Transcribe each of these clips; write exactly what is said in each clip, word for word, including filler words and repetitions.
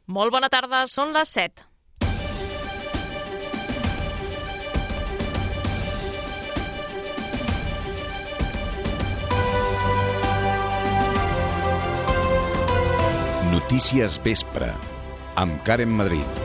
Molt bona tarda, són les set. Notícies Vespre, amb Karen Madrid.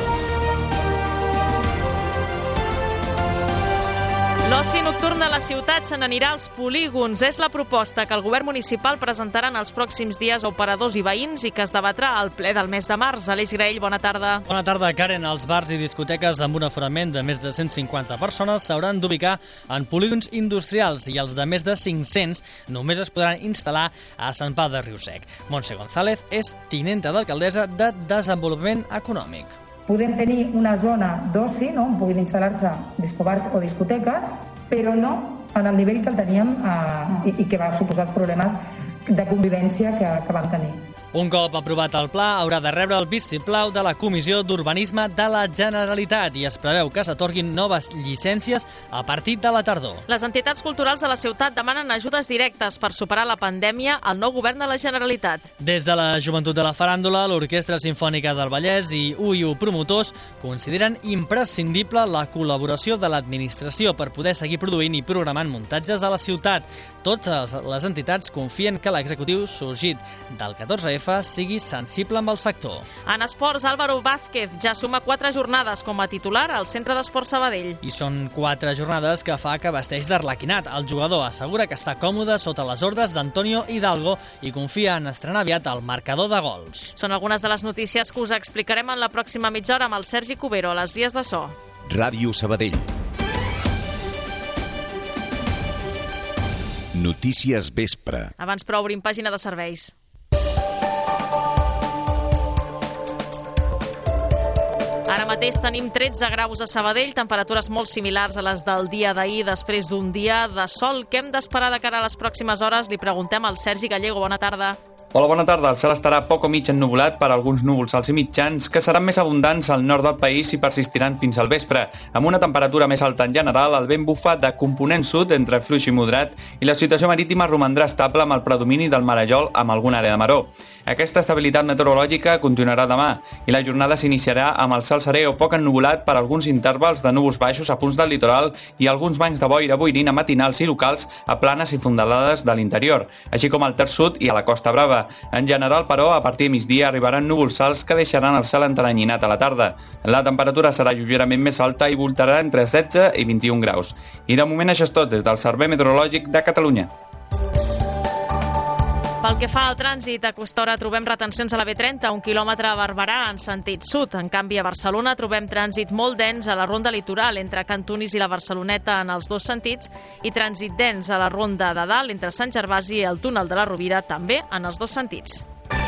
L'oci nocturn de la ciutat se n'anirà als polígons. És la proposta que el govern municipal presentarà en els pròxims dies a operadors i veïns i que es debatrà al ple del mes de març. Aleix Graell, bona tarda. Bona tarda, Karen. Els bars i discoteques amb un aforament de més de cent cinquanta persones s'hauran d'ubicar en polígons industrials i els de més de cinc-cents només es podran instal·lar a Sant Pau de Riu-sec. Montse González és tinenta d'alcaldessa de Desenvolupament Econòmic. Podem tenir una zona d'oci, no?, on puguin instal·lar-se discobars o discoteques, però no en el nivell que el teníem eh, i, i que va suposar els problemes de convivència que, que vam tenir. Un cop aprovat el pla, haurà de rebre el vistiplau de la Comissió d'Urbanisme de la Generalitat i es preveu que s'atorguin noves llicències a partir de la tardor. Les entitats culturals de la ciutat demanen ajudes directes per superar la pandèmia al nou govern de la Generalitat. Des de la Joventut de la Faràndula, l'Orquestra Simfònica del Vallès i U I U Promotors consideren imprescindible la col·laboració de l'administració per poder seguir produint i programant muntatges a la ciutat. Totes les entitats confien que l'executiu sorgit del catorze F sigui sensible amb el sector. En esports, Álvaro Vázquez ja suma quatre jornades com a titular al Centre d'Esport Sabadell. I són quatre jornades que fa que vesteix d'arlequinat. El jugador assegura que està còmode sota les ordres d'Antonio Hidalgo i confia en estrenar aviat el marcador de gols. Són algunes de les notícies que us explicarem en la pròxima mitja hora amb el Sergi Cubero a les vies de so. Ràdio Sabadell. Notícies Vespre. Abans, però, obrim pàgina de serveis. Ara mateix tenim tretze graus a Sabadell, temperatures molt similars a les del dia d'ahir, després d'un dia de sol. Què hem d'esperar de cara a les pròximes hores? Li preguntem al Sergi Gallego. Bona tarda. Hola, bona tarda. El cel estarà poc o mig ennuvolat per alguns núvols alts i mitjans que seran més abundants al nord del país i persistiran fins al vespre. Amb una temperatura més alta en general, el vent bufa de component sud entre fluix i moderat i la situació marítima romandrà estable amb el predomini del marejol amb alguna àrea de maró. Aquesta estabilitat meteorològica continuarà demà i la jornada s'iniciarà amb el cel serè o poc ennuvolat per alguns intervals de núvols baixos a punts del litoral i alguns banys de boira boirina matinals i locals a planes i fondalades de l'interior, així com al terç sud i a la Costa Brava. En general, però, a partir de migdia arribaran núvols alts que deixaran el cel enteranyinat a la tarda. La temperatura serà lleugerament més alta i voltarà entre setze i vint-i-un graus. I de moment això és tot des del Servei Meteorològic de Catalunya. Pel que fa al trànsit, a aquesta hora trobem retencions a la B trenta, un quilòmetre a Barberà en sentit sud. En canvi, a Barcelona trobem trànsit molt dens a la ronda litoral entre Cantunis i la Barceloneta en els dos sentits i trànsit dens a la ronda de dalt entre Sant Gervasi i el túnel de la Rovira també en els dos sentits.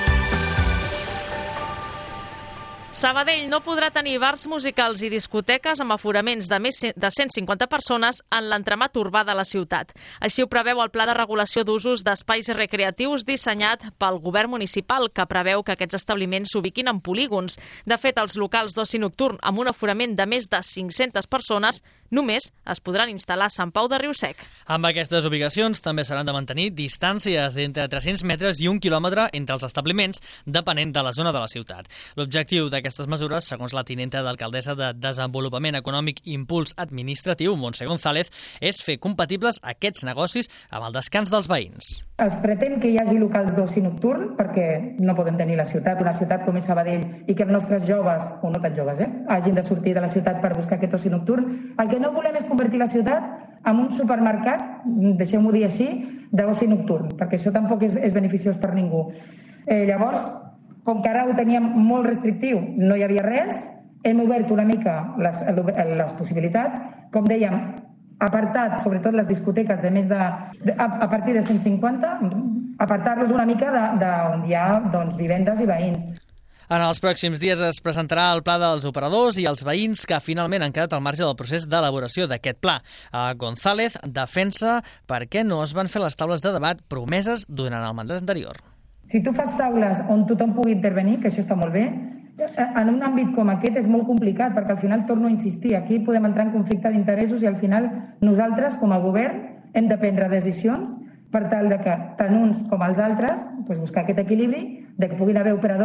Sabadell no podrà tenir bars musicals i discoteques amb aforaments de més de cent cinquanta persones en l'entramat urbà de la ciutat. Així ho preveu el Pla de Regulació d'Usos d'Espais Recreatius dissenyat pel govern municipal, que preveu que aquests establiments s'ubiquin en polígons. De fet, els locals d'oci nocturn amb un aforament de més de cinc-centes persones només es podran instal·lar a Sant Pau de Riu-sec. Amb aquestes ubicacions també s'hauran de mantenir distàncies d'entre tres-cents metres i un quilòmetre entre els establiments, depenent de la zona de la ciutat. L'objectiu d'aquestes mesures, segons la tinenta d'alcaldessa de Desenvolupament Econòmic i Impuls Administratiu, Montse González, és fer compatibles aquests negocis amb el descans dels veïns. Es pretén que hi hagi locals d'oci nocturn perquè no podem tenir la ciutat, una ciutat com és Sabadell, i que els nostres joves, o no tan joves, eh, hagin de sortir de la ciutat per buscar aquest oci nocturn. El que no volem és convertir la ciutat en un supermercat, deixem-ho dir així, d'oci nocturn, perquè això tampoc és, és beneficiós per ningú. Eh, llavors, com que ara ho teníem molt restrictiu, no hi havia res, hem obert una mica les, les possibilitats. Com dèiem, apartat, sobretot les discoteques de més de, de a, a partir de cent cinquanta, apartar-los una mica d'on hi ha doncs, vivendes i veïns. En els pròxims dies es presentarà el pla dels operadors i els veïns que finalment han quedat al marge del procés d'elaboració d'aquest pla. González defensa per què no es van fer les taules de debat promeses durant el mandat anterior. Si tu fas taules on tothom pugui intervenir, que això està molt bé, en un àmbit com aquest és molt complicat, perquè al final torno a insistir, aquí podem entrar en conflicte d'interessos i al final nosaltres, com a govern, hem de prendre decisions per tal de que tant uns com els altres doncs buscar aquest equilibri, de que puguin haver operadors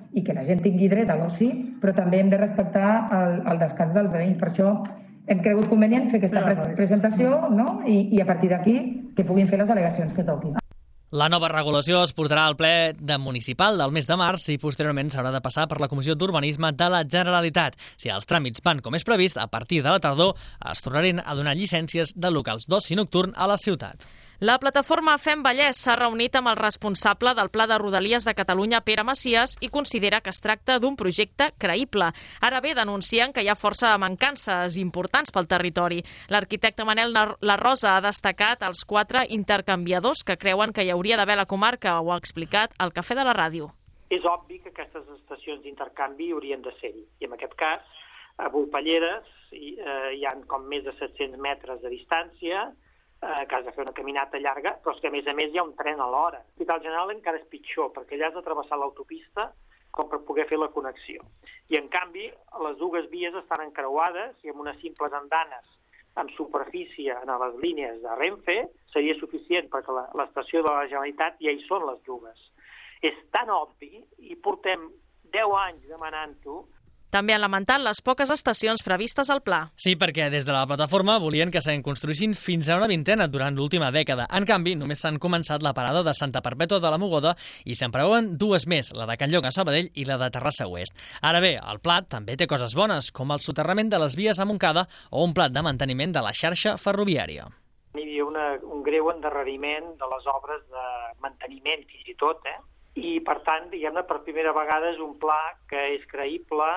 i que la gent tingui dret a l'oci, però també hem de respectar el, el descans del veí. Per això hem cregut convenient fer aquesta pres presentació, no? I, i a partir d'aquí que puguin fer les al·legacions que toquin. La nova regulació es portarà al ple de municipal del mes de març i posteriorment s'haurà de passar per la Comissió d'Urbanisme de la Generalitat. Si els tràmits van com és previst, a partir de la tardor es tornaran a donar llicències de locals d'oci nocturn a la ciutat. La plataforma Fem Vallès s'ha reunit amb el responsable del Pla de Rodalies de Catalunya, Pere Macias, i considera que es tracta d'un projecte creïble. Ara bé, denuncien que hi ha força mancances importants pel territori. L'arquitecte Manel La Rosa ha destacat els quatre intercanviadors que creuen que hi hauria d'haver a la comarca. Ho ha explicat al Cafè de la Ràdio. És obvi que aquestes estacions d'intercanvi haurien de ser-hi. I en aquest cas, a Volpelleres hi, eh, hi ha com més de set-cents metres de distància, que has de fer una caminata llarga, però és que a més a més hi ha un tren a l'hora. L'Hospital General encara és pitjor, perquè allà has de travessar l'autopista com per poder fer la connexió. I en canvi, les dues vies estan encreuades i amb unes simples andanes amb superfície en les línies de Renfe seria suficient perquè l'estació de la Generalitat ja hi són les dues. És tan obvi i portem deu anys demanant-ho. També han lamentat les poques estacions previstes al pla. Sí, perquè des de la plataforma volien que se'n construïssin fins a una vintena durant l'última dècada. En canvi, només s'han començat la parada de Santa Perpètua de la Mogoda i se'n preveuen dues més, la de Can Lloc a Sabadell i la de Terrassa Oest. Ara bé, el pla també té coses bones, com el soterrament de les vies a Montcada o un pla de manteniment de la xarxa ferroviària. Hi havia una, un greu endarreriment de les obres de manteniment, fins i tot, eh? I, per tant, diguem-ne, per primera vegada és un pla que és creïble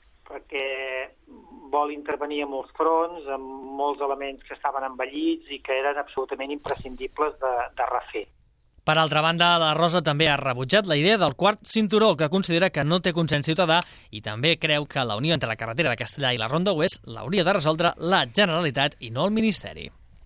perquè vol intervenir a molts fronts, amb molts elements que estaven envellits i que eren absolutament imprescindibles de, de refer. Per altra banda, la Rosa també ha rebutjat la idea del quart cinturó, que considera que no té consens ciutadà i també creu que la unió entre la carretera de Castellà i la Ronda Oest l'hauria de resoldre la Generalitat i no el Ministeri.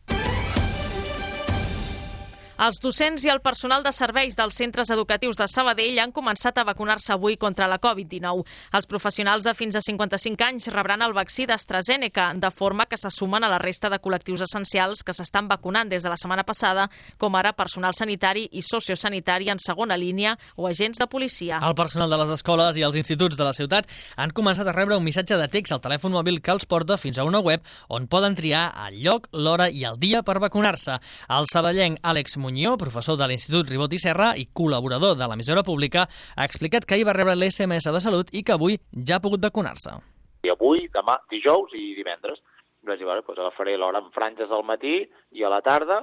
Els docents i el personal de serveis dels centres educatius de Sabadell han començat a vacunar-se avui contra la covid dinou. Els professionals de fins a cinquanta-cinc anys rebran el vaccí d'AstraZeneca, de forma que se sumen a la resta de col·lectius essencials que s'estan vacunant des de la setmana passada, com ara personal sanitari i sociosanitari en segona línia o agents de policia. El personal de les escoles i els instituts de la ciutat han començat a rebre un missatge de text al telèfon mòbil que els porta fins a una web on poden triar el lloc, l'hora i el dia per vacunar-se. El sabadellenc Àlex Muñó, professor de l'Institut Ribot i Serra i col·laborador de l'emissora pública, ha explicat que ahir va rebre l'S M S de Salut i que avui ja ha pogut vacunar-se. I avui, demà, dijous i divendres. Vaig dir, doncs agafaré l'hora en franges al matí i a la tarda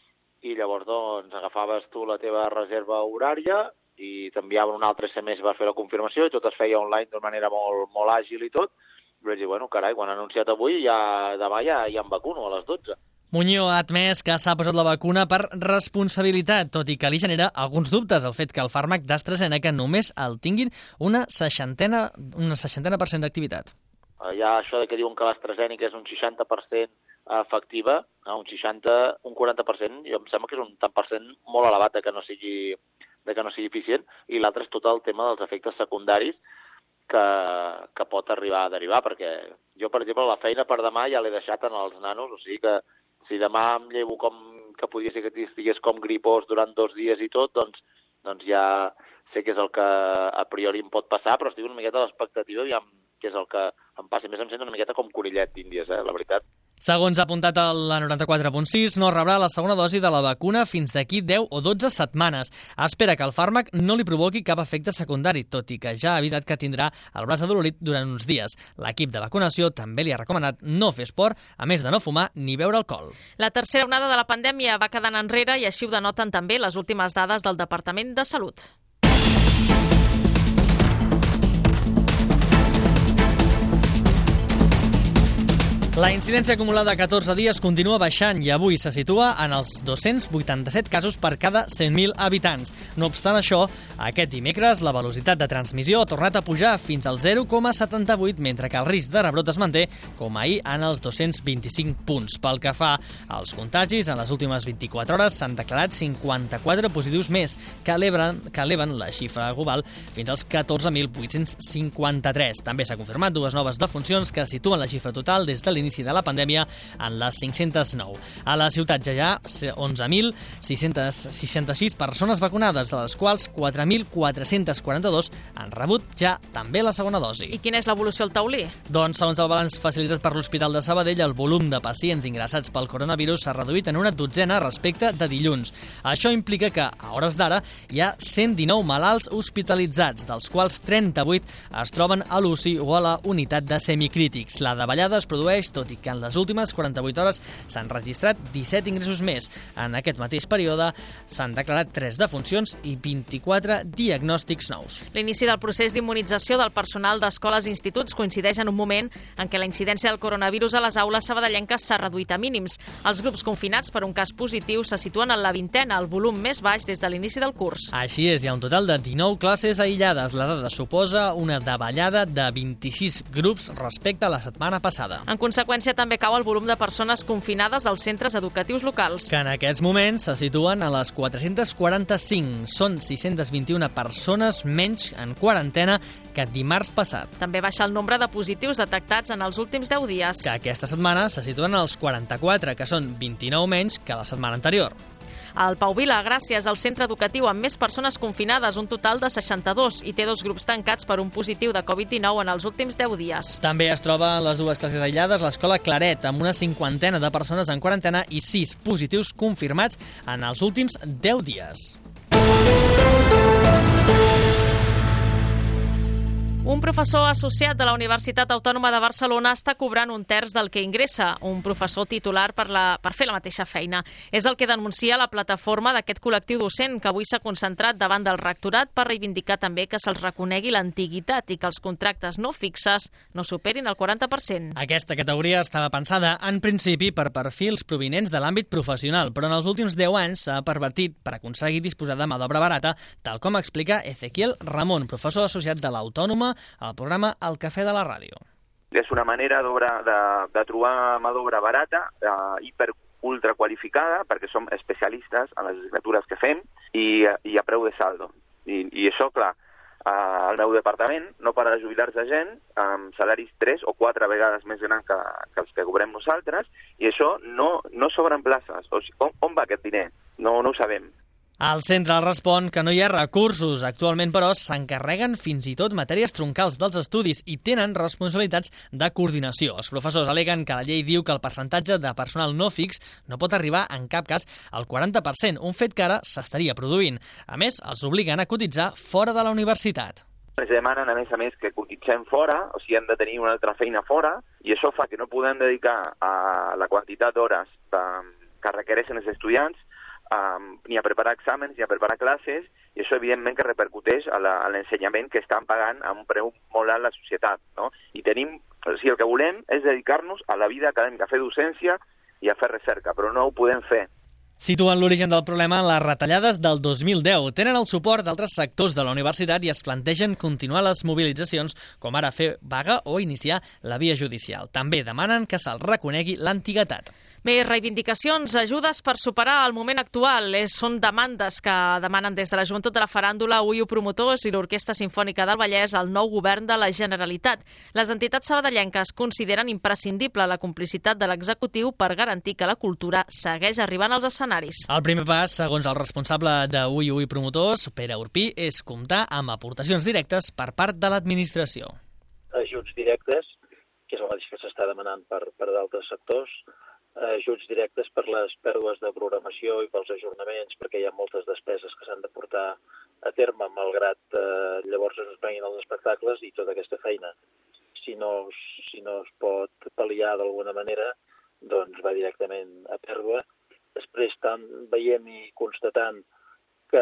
i llavors doncs agafaves tu la teva reserva horària i t'enviaven un altre S M S per fer la confirmació i tot es feia online d'una manera molt, molt àgil i tot. Vaig dir, bueno, carai, quan han anunciat avui, ja demà ja, ja em vacuno a les dotze. Muñó ha admès que s'ha posat la vacuna per responsabilitat, tot i que li genera alguns dubtes el fet que el fàrmac d'AstraZeneca només el tinguin una seixantena, una seixantena per cent d'activitat. Hi ha això de que diuen que l'AstraZeneca és un seixanta per cent efectiva, no? un seixanta, un quaranta per cent, jo em sembla que és un tant per cent molt elevat de que no sigui, de que no sigui eficient, i l'altre és tot el tema dels efectes secundaris que, que pot arribar a derivar, perquè jo, per exemple, la feina per demà ja l'he deixat en els nanos, o sigui que si demà em llevo com que podia ser que estigués com gripós durant dos dies i tot, doncs, doncs ja sé que és el que a priori em pot passar, però estic una miqueta a l'expectativa, aviam què és el que em passa. A més, em sento una miqueta com conillet d'Índies, eh, la veritat. Segons ha apuntat a la noranta-quatre punt sis, no rebrà la segona dosi de la vacuna fins d'aquí deu o dotze setmanes. Espera que el fàrmac no li provoqui cap efecte secundari, tot i que ja ha avisat que tindrà el braç adolorit durant uns dies. L'equip de vacunació també li ha recomanat no fer esport, a més de no fumar ni beure alcohol. La tercera onada de la pandèmia va quedant enrere i així ho denoten també les últimes dades del Departament de Salut. La incidència acumulada a catorze dies continua baixant i avui se situa en els dos-cents vuitanta-set casos per cada cent mil habitants. No obstant això, aquest dimecres la velocitat de transmissió ha tornat a pujar fins al zero coma setanta-vuit, mentre que el risc de rebrot es manté com ahir en els dos-cents vint-i-cinc punts. Pel que fa als contagis, en les últimes vint-i-quatre hores s'han declarat cinquanta-quatre positius més, que eleven, que eleven la xifra global fins als catorze mil vuit-cents cinquanta-tres. També s'ha confirmat dues noves defuncions que situen la xifra total des de l'inici l'inici de la pandèmia en les cinc-centes nou. A la ciutat ja hi ha onze mil sis-cents seixanta-sis persones vacunades, de les quals quatre mil quatre-cents quaranta-dos han rebut ja també la segona dosi. I quina és l'evolució al taulí? Doncs, segons el balanç facilitat per l'Hospital de Sabadell, el volum de pacients ingressats pel coronavirus s'ha reduït en una dotzena respecte de dilluns. Això implica que, a hores d'ara, hi ha cent dinou malalts hospitalitzats, dels quals trenta-vuit es troben a l'U C I o a la unitat de semicrítics. La davallada es produeix, tot i que en les últimes quaranta-vuit hores s'han registrat disset ingressos més. En aquest mateix període s'han declarat tres defuncions i vint-i-quatre diagnòstics nous. L'inici del procés d'immunització del personal d'escoles i instituts coincideix en un moment en què la incidència del coronavirus a les aules sabadellenques s'ha reduït a mínims. Els grups confinats per un cas positiu se situen en la vintena, el volum més baix des de l'inici del curs. Així és, hi ha un total de dinou classes aïllades. La dada suposa una davallada de vint-i-sis grups respecte a la setmana passada. En conseqüència, també cau el volum de persones confinades als centres educatius locals, que en aquests moments se situen a les quatre-cents quaranta-cinc. Són sis-cents vint-i-una persones menys en quarantena que dimarts passat. També baixa el nombre de positius detectats en els últims deu dies, que aquesta setmana se situen als quaranta-quatre, que són vint-i-nou menys que la setmana anterior. El Pau Vila, gràcies al centre educatiu amb més persones confinades, un total de seixanta-dos, i té dos grups tancats per un positiu de covid dinou en els últims deu dies. També es troba en les dues classes aïllades l'escola Claret, amb una cinquantena de persones en quarantena i sis positius confirmats en els últims deu dies. Un professor associat de la Universitat Autònoma de Barcelona està cobrant un terç del que ingressa, un professor titular per, la, per fer la mateixa feina. És el que denuncia la plataforma d'aquest col·lectiu docent, que avui s'ha concentrat davant del rectorat per reivindicar també que se'ls reconegui l'antiguitat i que els contractes no fixes no superin el quaranta per cent. Aquesta categoria estava pensada, en principi, per perfils provinents de l'àmbit professional, però en els últims deu anys s'ha pervertit per aconseguir disposar de mà d'obra barata, tal com explica Ezequiel Ramon, professor associat de l'Autònoma, al programa El Cafè de la Ràdio. És una manera de, de trobar mà d'obra barata, eh, hiper ultra qualificada, perquè som especialistes en les assignatures que fem i, i a preu de saldo. I, i això, clar, eh, el meu departament no para de jubilar-se gent amb salaris tres o quatre vegades més grans que, que els que cobrem nosaltres, i això no, no sobren places. O sigui, on, on va aquest diner? No, no ho sabem. El centre respon que no hi ha recursos. Actualment, però, s'encarreguen fins i tot matèries troncals dels estudis i tenen responsabilitats de coordinació. Els professors al·leguen que la llei diu que el percentatge de personal no fix no pot arribar en cap cas al quaranta per cent, un fet que ara s'estaria produint. A més, els obliguen a cotitzar fora de la universitat. Ens demanen, a més a més, que cotitzem fora, o sigui, hem de tenir una altra feina fora, i això fa que no podem dedicar a la quantitat d'hores que requereixen els estudiants, Um, ni a preparar exàmens, ni a preparar classes, i això evidentment que repercuteix a l'ensenyament que estan pagant a un preu molt alt la societat, no? I tenim, o sigui, el que volem és dedicar-nos a la vida acadèmica, a fer docència i a fer recerca, però no ho podem fer. Situen l'origen del problema en les retallades del dos mil deu. Tenen el suport d'altres sectors de la universitat i es plantegen continuar les mobilitzacions, com ara fer vaga o iniciar la via judicial. També demanen que se'ls reconegui l'antiguitat. Més reivindicacions, ajudes per superar el moment actual. És, són demandes que demanen des de la Joventut de la Faràndula, U I U Promotors i l'Orquestra Simfònica del Vallès al nou govern de la Generalitat. Les entitats sabadellenques consideren imprescindible la complicitat de l'executiu per garantir que la cultura segueix arribant als escenaris. El primer pas, segons el responsable de U I U i Promotors, Pere Urpí, és comptar amb aportacions directes per part de l'administració. Ajuts directes, que és el mateix que s'està demanant per, per d'altres sectors, ajuts directes per les pèrdues de programació i pels ajornaments, perquè hi ha moltes despeses que s'han de portar a terme, malgrat eh, llavors es prenguin els espectacles i tota aquesta feina. Si no, si no es pot pal·liar d'alguna manera, doncs va directament a pèrdua. Després estan veient i constatant que,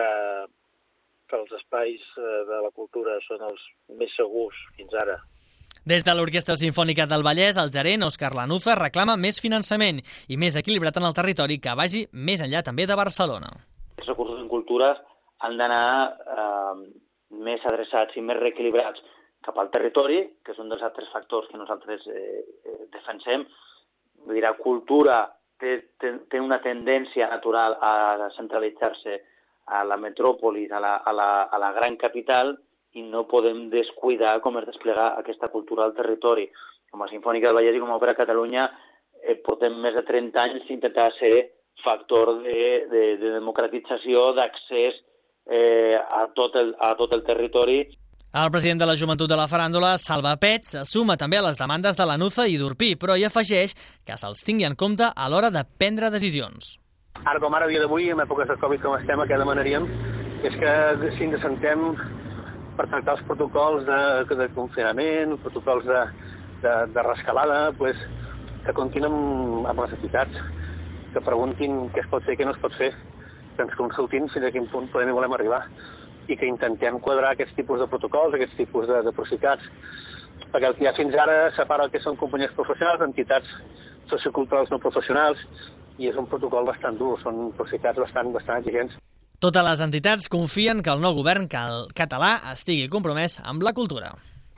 que els espais de la cultura són els més segurs fins ara. Des de l'Orquestra Simfònica del Vallès, el gerent Òscar Lanuza reclama més finançament i més equilibrat en el territori que vagi més enllà també de Barcelona. Els recursos en cultura han d'anar eh, més adreçats i més reequilibrats cap al territori, que és un dels altres factors que nosaltres eh, defensem. Vull dir, la cultura té, té, té una tendència natural a centralitzar-se a la metròpoli, a la, a la, a la gran capital, i no podem descuidar com es desplega aquesta cultura al territori. com a Simfònica del Vallès i com a Òpera Catalunya, eh, portem més de trenta anys intentar ser factor de, de, de democratització, d'accés eh, a, tot el, a tot el territori. El president de la Joventut de la Faràndula, Salva Pets, se suma també a les demandes de la Nuza i d'Urpí, però hi afegeix que se'ls tingui en compte a l'hora de prendre decisions. Ara com ara, a dia d'avui, en èpoques de Covid com estem, el que demanaríem és que si ens assentem per tractar els protocols de, de confinament, protocols de, de, de rescalada, pues, que comptin amb, amb les entitats, que preguntin què es pot fer i què no es pot fer, que ens consultin fins a quin punt podem i volem arribar, i que intentem quadrar aquests tipus de protocols, aquests tipus de, de procitats, perquè el que hi ha fins ara separa el que són companyies professionals, entitats socioculturals no professionals, i és un protocol bastant dur, són procitats bastant, bastant exigents. Totes les entitats confien que el nou govern català estigui compromès amb la cultura.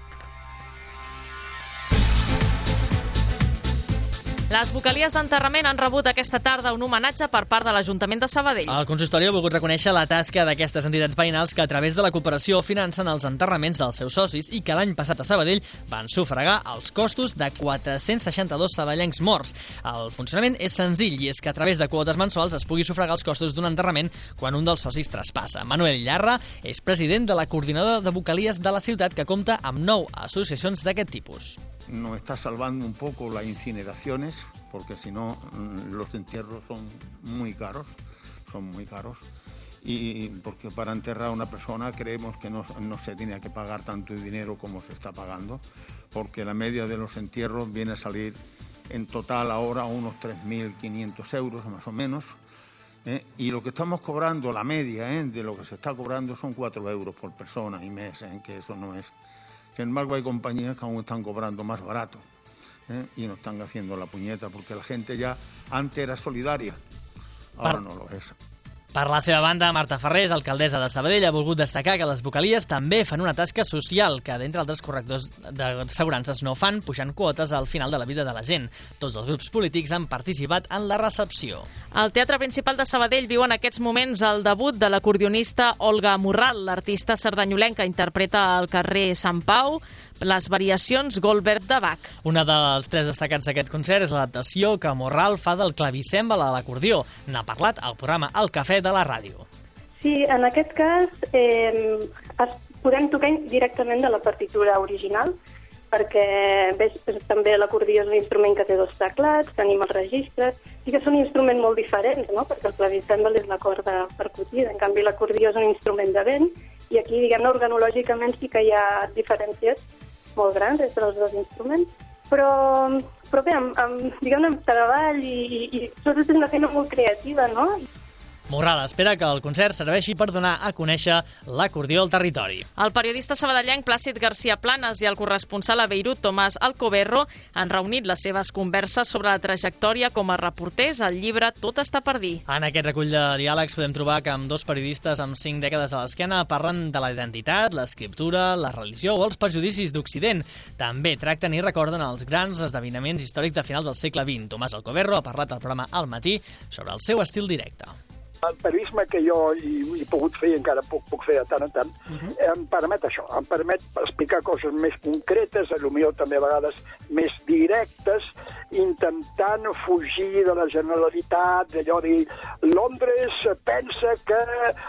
Les vocalies d'enterrament han rebut aquesta tarda un homenatge per part de l'Ajuntament de Sabadell. El consistori ha volgut reconèixer la tasca d'aquestes entitats veïnals que a través de la cooperació financen els enterraments dels seus socis i que l'any passat a Sabadell van sufragar els costos de quatre-cents seixanta-dos sabadellencs morts. El funcionament és senzill i és que a través de quotes mensuals es pugui sufragar els costos d'un enterrament quan un dels socis traspassa. Manuel Llarra és president de la coordinadora de vocalies de la ciutat que compta amb nou associacions d'aquest tipus. Nos está salvando un poco las incineraciones, porque si no los entierros son muy caros, son muy caros, y porque para enterrar a una persona creemos que no, no se tiene que pagar tanto dinero como se está pagando, porque la media de los entierros viene a salir en total ahora unos tres mil quinientos euros más o menos, ¿eh? Y lo que estamos cobrando, la media ¿eh? de lo que se está cobrando son cuatro euros por persona y mes, ¿eh? que eso no es. Sin embargo, hay compañías que aún están cobrando más barato ¿eh? y nos están haciendo la puñeta, porque la gente ya antes era solidaria, ahora per, no lo es. Per la seva banda, Marta Ferrés, alcaldessa de Sabadell, ha volgut destacar que les vocalies també fan una tasca social que, d'entre altres correctors d'assegurances, no fan, pujant quotes al final de la vida de la gent. Tots els grups polítics han participat en la recepció. Al Teatre Principal de Sabadell viu en aquests moments el debut de l'acordionista Olga Morral. L'artista sardanyolenca interpreta al carrer Sant Pau les variacions Goldberg de Bach. Una dels tres destacats d'aquest concert és l'adaptació que Morral fa del clavicèmbal a l'acordió. N'ha parlat al programa El Cafè de la ràdio. Sí, en aquest cas eh, es, podem tocar directament de la partitura original, perquè bé, també l'acordió és un instrument que té dos teclats, tenim els registres, i que és un instrument molt diferent, no? Perquè el clavicèmbal és la corda percutida, en canvi l'acordió és un instrument de vent, i aquí, diguem-ne, organològicament sí que hi ha diferències molt grans entre els dos instruments, però, però bé, amb, amb, diguem-ne, amb treball i, i, i sobretot és una feina molt creativa, no? Morral espera que el concert serveixi per donar a conèixer l'acordió al territori. El periodista sabadellenc Plàcid García Planas i el corresponsal a Beirut, Tomàs Alcoberro, han reunit les seves converses sobre la trajectòria com a reporters al llibre Tot està per dir. En aquest recull de diàlegs podem trobar que amb dos periodistes amb cinc dècades a l'esquena parlen de la identitat, l'escriptura, la religió o els prejudicis d'Occident. També tracten i recorden els grans esdeveniments històrics de final del segle vint. Tomàs Alcoberro ha parlat al programa Al Matí sobre el seu estil directe. El periodisme que jo hi, hi he pogut fer i encara puc, puc fer de tant en tant, uh-huh. em permet això, em permet explicar coses més concretes, potser també a vegades més directes, intentant fugir de la generalitat, d'allò de dir Londres pensa que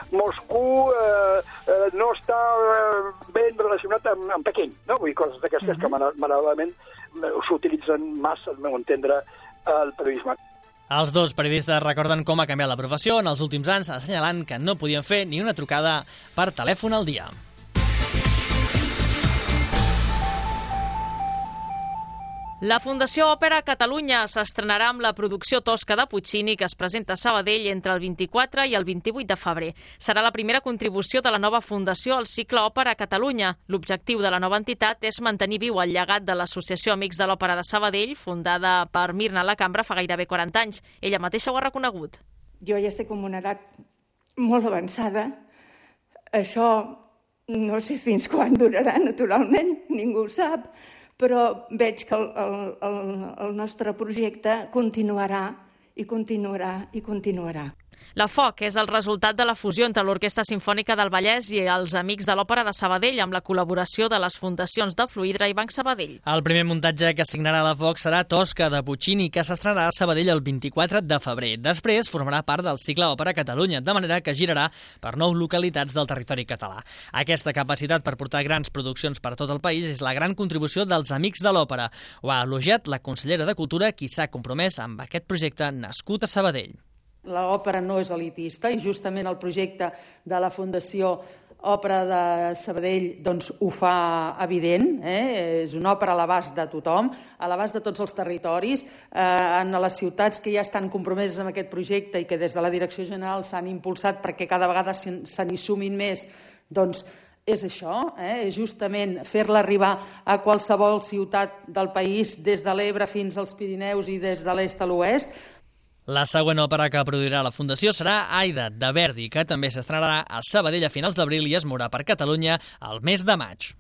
Moscou eh, eh, no està eh, ben relacionat amb, amb Pequín, no? Vull dir, coses d'aquestes uh-huh. que malauradament s'utilitzen massa, al meu entendre, al periodisme. Els dos periodistes recorden com ha canviat la professió en els últims anys, assenyalant que no podien fer ni una trucada per telèfon al dia. La Fundació Òpera Catalunya s'estrenarà amb la producció Tosca de Puccini, que es presenta a Sabadell entre el vint-i-quatre i el vint-i-vuit de febrer. Serà la primera contribució de la nova fundació al cicle Òpera Catalunya. L'objectiu de la nova entitat és mantenir viu el llegat de l'Associació Amics de l'Òpera de Sabadell, fundada per Mirna Lacambra fa gairebé quaranta anys. Ella mateixa ho ha reconegut. Jo ja estic en una edat molt avançada. Això no sé fins quan durarà, naturalment, ningú ho sap, però veig que el, el, el nostre projecte continuarà i continuarà i continuarà. La F O C és el resultat de la fusió entre l'Orquestra Simfònica del Vallès i els Amics de l'Òpera de Sabadell amb la col·laboració de les fundacions de Fluidra i Banc Sabadell. El primer muntatge que signarà la F O C serà Tosca, de Puccini, que s'estrenarà a Sabadell el vint-i-quatre de febrer. Després formarà part del cicle Òpera Catalunya, de manera que girarà per nou localitats del territori català. Aquesta capacitat per portar grans produccions per tot el país és la gran contribució dels Amics de l'Òpera. Ho ha elogiat la consellera de Cultura, qui s'ha compromès amb aquest projecte nascut a Sabadell. L'òpera no és elitista i justament el projecte de la Fundació Òpera de Sabadell doncs, ho fa evident. Eh? És una òpera a l'abast de tothom, a l'abast de tots els territoris, eh, en les ciutats que ja estan compromeses amb aquest projecte i que des de la Direcció General s'han impulsat perquè cada vegada se n'hi sumin més, doncs és això, eh? És justament fer-la arribar a qualsevol ciutat del país, des de l'Ebre fins als Pirineus i des de l'est a l'oest. La següent òpera que produirà la Fundació serà Aida, de Verdi, que també s'estrenarà a Sabadell a finals d'abril i es mourà per Catalunya al mes de maig.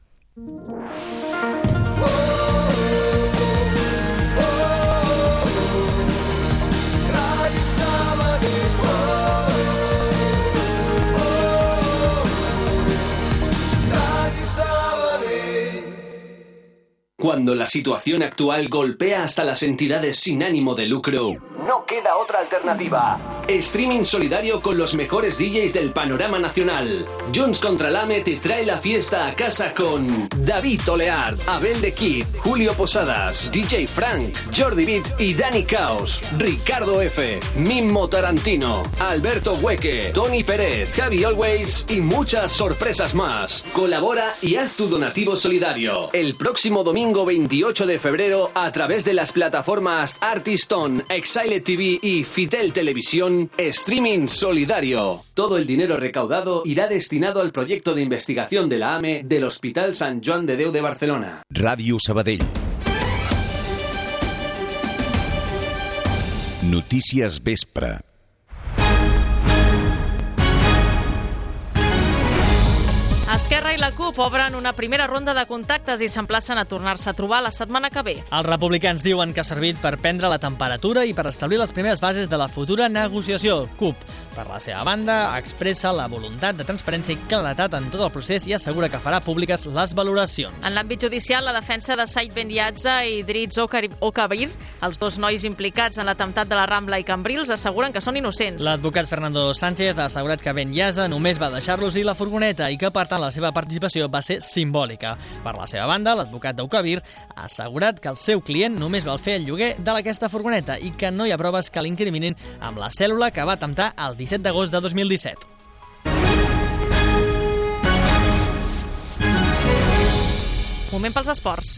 Cuando la situación actual golpea hasta las entidades sin ánimo de lucro, no queda otra alternativa. Streaming solidario con los mejores D Js del panorama nacional. Junts contra l'A M E te trae la fiesta a casa con David Oleart, Abel de Kid, Julio Posadas, D J Frank, Jordi Beat y Dani Caos, Ricardo F, Mimmo Tarantino, Alberto Hueque, Tony Pérez, Javi Always y muchas sorpresas más. Colabora y haz tu donativo solidario. El próximo domingo veintiocho de febrero, a través de las plataformas Artiston, Exile T V y Fitel Televisión, Streaming Solidario. Todo el dinero recaudado irá destinado al proyecto de investigación de la A M E del Hospital Sant Joan de Déu de Barcelona. Ràdio Sabadell. Notícies Vespre. Esquerra i la CUP obren una primera ronda de contactes i s'emplacen a tornar-se a trobar la setmana que ve. Els republicans diuen que ha servit per prendre la temperatura i per establir les primeres bases de la futura negociació. CUP, per la seva banda, expressa la voluntat de transparència i claredat en tot el procés i assegura que farà públiques les valoracions. En l'àmbit judicial, la defensa de Said Ben Yatza i Idriss Okabir, els dos nois implicats en l'atemptat de la Rambla i Cambrils, asseguren que són innocents. L'advocat Fernando Sánchez ha assegurat que Ben Yatza només va deixar-los i la furgoneta i que, per tant, la seva participació va ser simbòlica. Per la seva banda, l'advocat d'Okabir ha assegurat que el seu client només va fer el lloguer d'aquesta furgoneta i que no hi ha proves que l'incriminin amb la cèl·lula que va atemptar el disset d'agost de dos mil disset. Moment pels esports.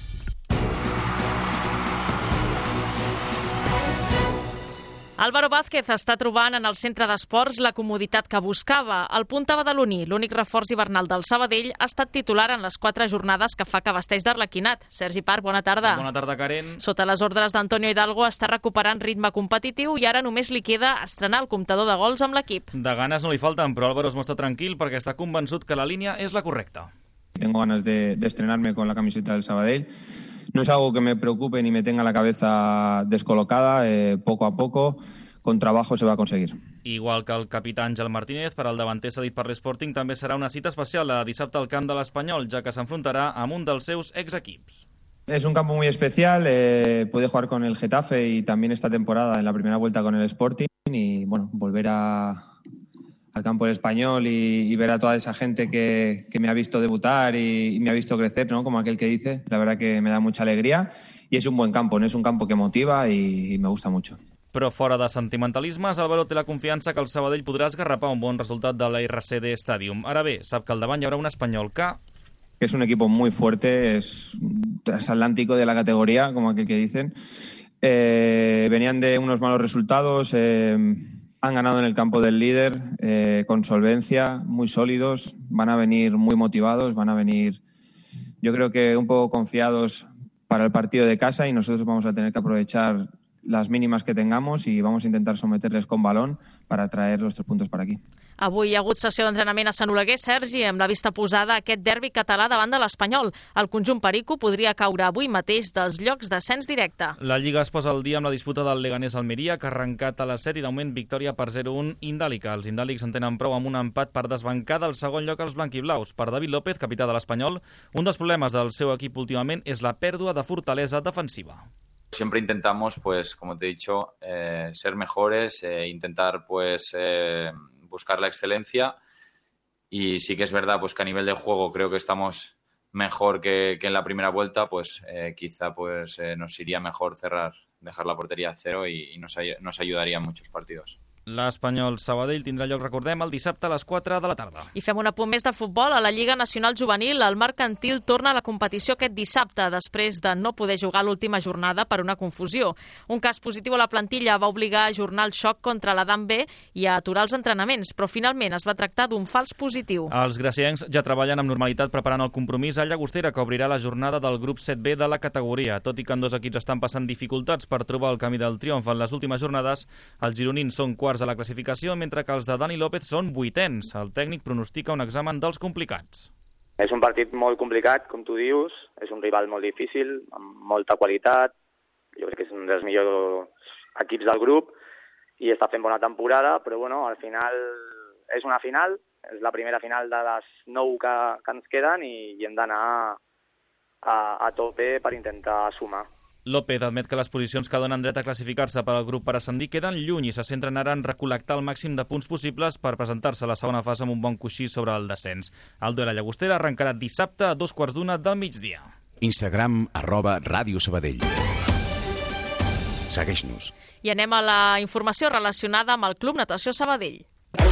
Álvaro Vázquez està trobant en el centre d'esports la comoditat que buscava. El punta badaloní, l'únic reforç hivernal del Sabadell, ha estat titular en les quatre jornades que fa que vesteix d'arlequinat. Sergi Parc, bona tarda. Bona tarda, Karen. Sota les ordres d'Antonio Hidalgo està recuperant ritme competitiu i ara només li queda estrenar el comptador de gols amb l'equip. De ganes no li falten, però Álvaro es mostra tranquil perquè està convençut que la línia és la correcta. Tengo ganas de, de estrenarme con la camiseta del Sabadell. No es algo que me preocupe ni me tenga la cabeza descolocada, eh, poco a poco, con trabajo se va a conseguir. Igual que el capità Àngel Martínez, per al davanter cedit per l'Sporting també serà una cita especial a dissabte al camp de l'Espanyol, ja que s'enfrontarà amb un dels seus exequips. Es un campo muy especial, eh, puede jugar con el Getafe y también esta temporada en la primera vuelta con el Sporting y bueno, volver a... al campo del Español y, y ver a toda esa gente que, que me ha visto debutar y, y me ha visto crecer, ¿no? Como aquel que dice, la verdad que me da mucha alegría y es un buen campo, no es un campo que motiva y, y me gusta mucho. Però fora de sentimentalismes, Álvaro té la confiança que el Sabadell podrà esgarrapar un bon resultat de la R C D Stadium. Ara bé, sap que al davant hi haurà un Espanyol que... Es un equipo muy fuerte, es transatlántico de la categoría, como aquel que dicen. Eh, venían de unos malos resultados, eh, han ganado en el campo del líder, eh, con solvencia, muy sólidos, van a venir muy motivados, van a venir, yo creo que un poco confiados para el partido de casa y nosotros vamos a tener que aprovechar las mínimas que tengamos y vamos a intentar someterles con balón para traer los tres puntos para aquí. Avui hi ha hagut sessió d'entrenament a Sant Oleguer, Sergi, amb la vista posada a aquest derbi català davant de l'Espanyol. El conjunt perico podria caure avui mateix dels llocs d'ascens directe. La Lliga es posa al dia amb la disputa del Leganés-Almeria, que ha arrencat a les set i d'augment victòria per zero a un indàlica. Els indàlics en tenen prou amb un empat per desbancar del segon lloc als blanquiblaus. Per David López, capità de l'Espanyol, un dels problemes del seu equip últimament és la pèrdua de fortalesa defensiva. Siempre intentamos, pues, como te he dicho, eh, ser mejores, eh, intentar, pues, eh, buscar la excelencia. Y sí que es verdad, pues, que a nivel de juego creo que estamos mejor que, que en la primera vuelta, pues, eh, quizá, pues, eh, nos iría mejor cerrar, dejar la portería a cero y, y nos, ay- nos ayudaría en muchos partidos. L'Espanyol Sabadell tindrà lloc, recordem, el dissabte a les quatre de la tarda. I fem un apunt més de futbol. A la Lliga Nacional Juvenil, el Mercantil torna a la competició aquest dissabte, després de no poder jugar l'última jornada per una confusió. Un cas positiu a la plantilla va obligar a ajornar el xoc contra l'Adam B i a aturar els entrenaments, però finalment es va tractar d'un fals positiu. Els graciencs ja treballen amb normalitat preparant el compromís a Llagostera, que obrirà la jornada del grup set B de la categoria. Tot i que ambdós equips estan passant dificultats per trobar el camí del triomf en les últimes jornades, els gironins són quarts a la classificació, mentre que els de Dani López són vuitens. El tècnic pronostica un examen dels complicats. És un partit molt complicat, com tu dius, és un rival molt difícil, amb molta qualitat, jo crec que és un dels millors equips del grup i està fent bona temporada, però bueno, al final és una final, és la primera final de les nou que, que ens queden i, i hem d'anar a, a tope per intentar sumar. López admet que les posicions que donen dret a classificar-se per al grup per ascendir queden lluny i se centren ara en recol·lectar el màxim de punts possibles per presentar-se a la segona fase amb un bon coixí sobre el descens. El duel a Llagostera arrencarà dissabte a dos quarts d'una del migdia. Instagram, arroba Ràdio Sabadell. Segueix-nos. I anem a la informació relacionada amb el Club Natació Sabadell.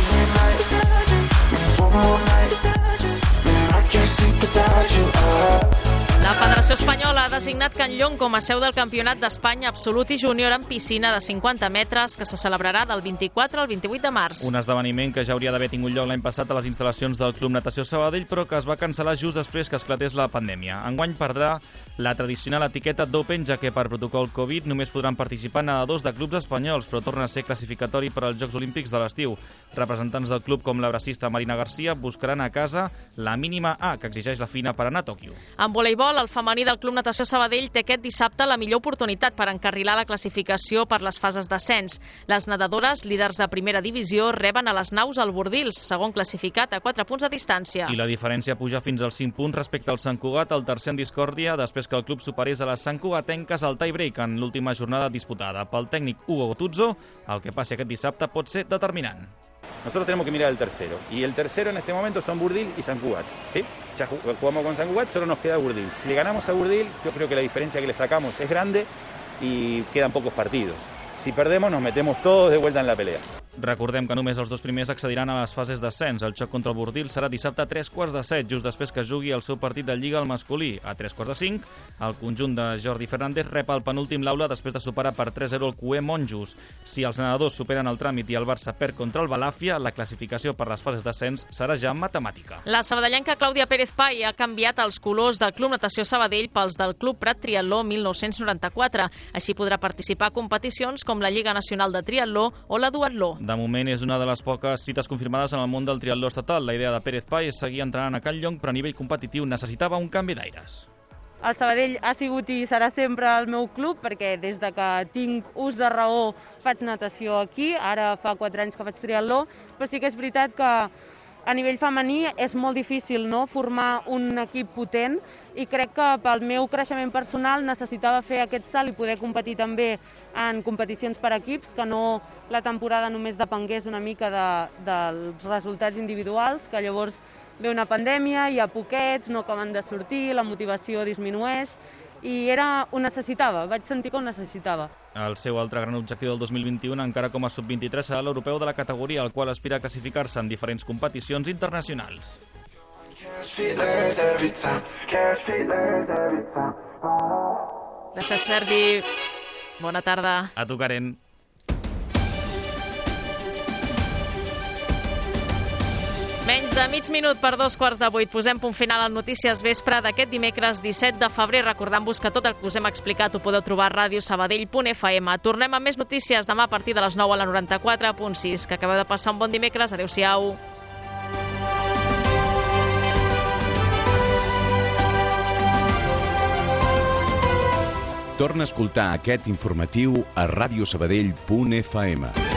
La Federació Espanyola ha designat Can Llong com a seu del Campionat d'Espanya Absolut i Júnior en piscina de cinquanta metres que se celebrarà del vint-i-quatre al vint-i-vuit de març. Un esdeveniment que ja hauria d'haver tingut lloc l'any passat a les instal·lacions del Club Natació Sabadell, però que es va cancel·lar just després que esclatés la pandèmia. Enguany perdrà la tradicional etiqueta d'Open, ja que per protocol Covid només podran participar nedadors de clubs espanyols, però torna a ser classificatori per als Jocs Olímpics de l'estiu. Representants del club com la bracista Marina Garcia buscaran a casa la mínima A que exigeix la FINA per anar a Tòquio. En voleibol, el femení del Club Natació Sabadell té aquest dissabte la millor oportunitat per encarrilar la classificació per les fases d'ascens. Les nedadores, líders de primera divisió, reben a les naus al Bordils, segon classificat a quatre punts de distància. I la diferència puja fins als cinc punts respecte al Sant Cugat, el tercer en discòrdia, després que el club superés a les Sant Cugatenques al tie-break en l'última jornada disputada. Pel tècnic Hugo Gotuzzo, el que passi aquest dissabte pot ser determinant. Nosotros tenemos que mirar el tercero, y el tercero en este momento son Burdil y San Cugat, ¿sí? Ya jugamos con San Cugat, solo nos queda Burdil. Si le ganamos a Burdil, yo creo que la diferencia que le sacamos es grande y quedan pocos partidos. Si perdemos, nos metemos todos de vuelta en la pelea. Recordem que només els dos primers accediran a les fases d'ascens. El xoc contra el Bordil serà dissabte a tres quarts de set, just després que jugui el seu partit de Lliga al masculí. A tres quarts de cinc, el conjunt de Jordi Fernández rep el penúltim l'aula després de superar per tres a zero el Q E Monjos. Si els nedadors superen el tràmit i el Barça perd contra el Balàfia, la classificació per les fases d'ascens serà ja matemàtica. La sabadellenca Clàudia Pérez Pai ha canviat els colors del Club Natació Sabadell pels del Club Prat Triatló mil nou-cents noranta-quatre. Així podrà participar a competicions com la Lliga Nacional de Triatló o la Duatló. De moment és una de les poques cites confirmades en el món del triatló estatal. La idea de Pérez Pai és seguir entrenant a Can Llong, però a nivell competitiu necessitava un canvi d'aires. El Sabadell ha sigut i serà sempre el meu club, perquè des de que tinc ús de raó faig natació aquí, ara fa quatre anys que faig triatló, però sí que és veritat que a nivell femení és molt difícil, no?, formar un equip potent, i crec que pel meu creixement personal necessitava fer aquest salt i poder competir també en competicions per equips, que no la temporada només depengués una mica de, dels resultats individuals, que llavors ve una pandèmia, hi ha poquets, no acaben de sortir, la motivació disminueix, i era, ho necessitava, vaig sentir que ho necessitava. El seu altre gran objectiu del dos mil vint-i-u, encara com a sub vint-i-tres, serà l'europeu de la categoria, al qual aspira a classificar-se en diferents competicions internacionals. Gràcies, Sergi. Bona tarda. A tu, Karen. Menys de mig minut per dos quarts de vuit. Posem punt final a Notícies Vespre d'aquest dimecres disset de febrer. Recordant-vos que tot el que us hem explicat ho podeu trobar a ràdio sabadell punt f m. Tornem amb més notícies demà a partir de les nou a la noranta-quatre punt sis. Que acabeu de passar un bon dimecres. Adéu-siau. Torna a escoltar aquest informatiu a ràdio sabadell punt f m.